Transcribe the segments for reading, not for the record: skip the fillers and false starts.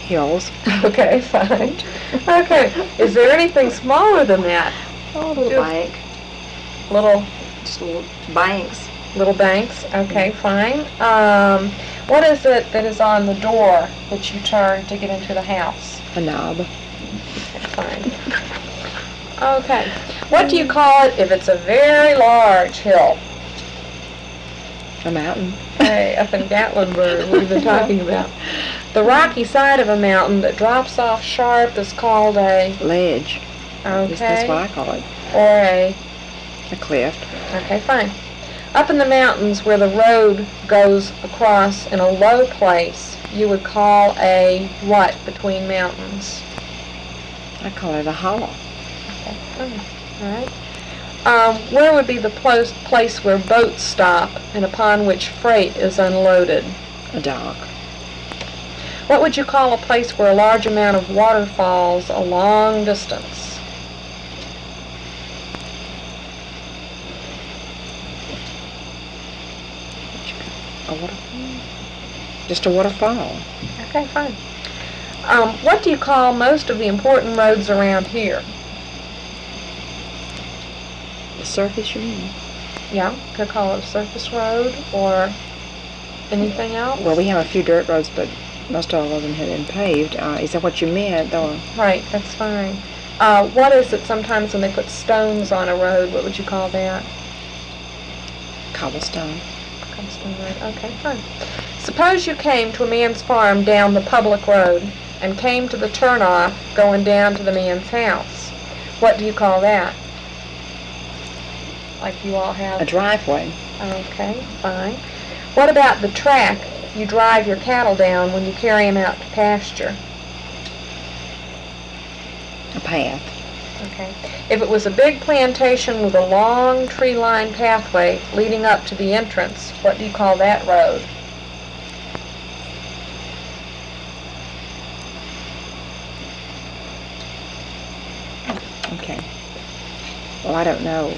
Hills. Okay, fine. Okay, is there anything smaller than that? Oh, a little Just bank. Little Just little banks. little banks? Okay, fine. What is it that is on the door that you turn to get into the house? A knob. Okay, fine. Okay, what do you call it if it's a very large hill? A mountain. Hey, up in Gatlinburg, we've been talking about. The rocky side of a mountain that drops off sharp is called a... Ledge. At least that's what Okay. I call it. Or a... A cliff. Okay, fine. Up in the mountains where the road goes across in a low place, you would call a what between mountains? I call it a hollow. Okay, fine. All right. Where would be the place where boats stop and upon which freight is unloaded? A dock. What would you call a place where a large amount of water falls a long distance? A waterfall? Just a waterfall. Okay, fine. What do you call most of the important roads around here? The surface, you mean? Yeah, could call it a surface road or anything else? Well, we have a few dirt roads, but most all of them have been paved. Is that what you meant? Or Right, that's fine. What is it sometimes when they put stones on a road? What would you call that? cobblestone? Cobblestone road. Okay, fine. Suppose you came to a man's farm down the public road and came to the turnoff going down to the man's house. What do you call that? Like you all have? A driveway. Okay, fine. What about the track you drive your cattle down when you carry them out to pasture? A path. Okay. If it was a big plantation with a long tree-lined pathway leading up to the entrance, what do you call that road? Okay. Well, I don't know.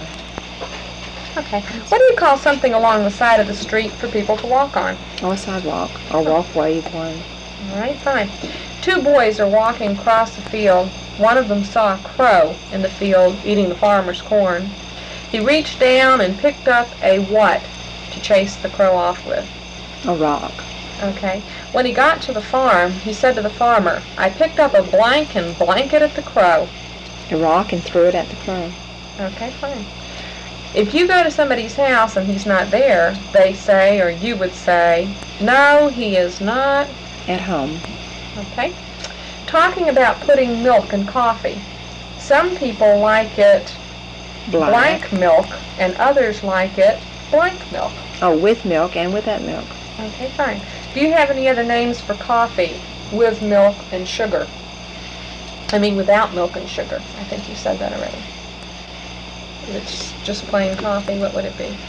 Okay. What do you call something along the side of the street for people to walk on? A sidewalk or walkway, either one. All right, fine. Two boys are walking across the field. One of them saw a crow in the field eating the farmer's corn. He reached down and picked up a what to chase the crow off with? A rock. Okay. When he got to the farm, he said to the farmer, "I picked up a blank and blanket at the crow." A rock and threw it at the crow. Okay, fine. If you go to somebody's house and he's not there, they say, or you would say, "No, he is not At home. Okay. Talking about putting milk in coffee. Some people like it blank milk and others like it blank milk. Oh, with milk and without milk. Okay, fine. Do you have any other names for coffee with milk and sugar? I mean without milk and sugar. I think you said that already. If it's just plain coffee, what would it be?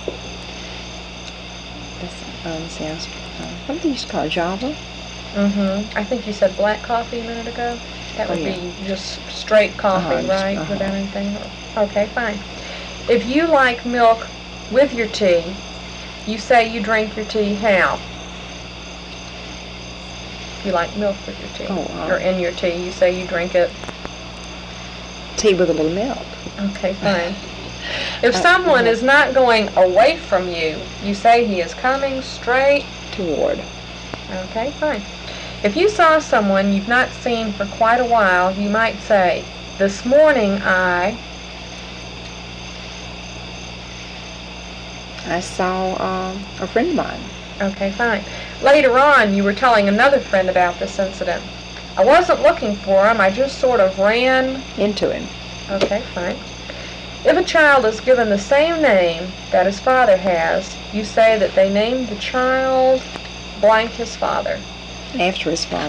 That sounds, what did they used to call it, Java? I think you said black coffee a minute ago. That would yeah. be just straight coffee, right? Without anything. Okay, fine. If you like milk with your tea, you say you drink your tea how? You like milk with your tea. Or in your tea, you say you drink it. Tea with a little milk. Okay, fine. If someone is not going away from you, you say he is coming straight toward. Okay, fine. If you saw someone you've not seen for quite a while, you might say, "This morning I saw a friend of mine. Okay, fine. Later on, you were telling another friend about this incident. "I wasn't looking for him, I just sort of ran into him." Okay, fine. If a child is given the same name that his father has, you say that they named the child blank his father. After his father.